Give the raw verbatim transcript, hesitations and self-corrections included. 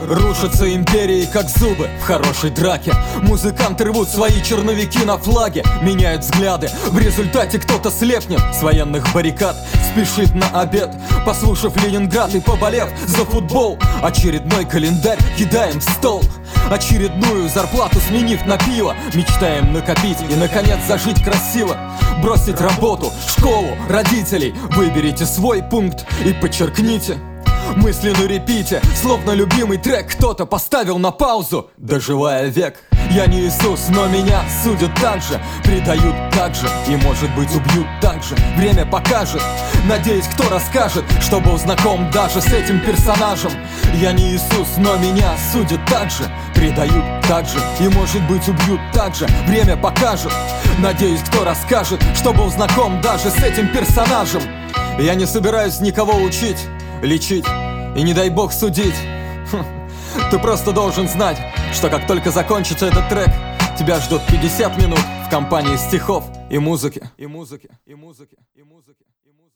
Рушатся империи, как зубы в хорошей драке. Музыканты рвут свои черновики на флаге, меняют взгляды. В результате кто-то слепнет с военных баррикад, спешит на обед, послушав Ленинград и поболев за футбол. Очередной календарь кидаем в стол, очередную зарплату сменив на пиво. Мечтаем накопить и, наконец, зажить красиво. Бросить работу, школу, родителей. Выберите свой пункт и подчеркните. Мысли на репите, словно любимый трек кто-то поставил на паузу, доживая век. Я не Иисус, но меня судят так же, предают так же и, может быть, убьют так же. Время покажет, надеюсь, кто расскажет, что был знаком даже с этим персонажем. Я не Иисус, но меня судят так же, предают так же и, может быть, убьют так же. Время покажет, надеюсь, кто расскажет, что был знаком даже с этим персонажем. Я не собираюсь никого учить, лечить и, не дай бог, судить. Хм. Ты просто должен знать, что как только закончится этот трек, тебя ждут пятьдесят минут в компании стихов и музыки. И музыки, и музыки, и музыки, и музыки.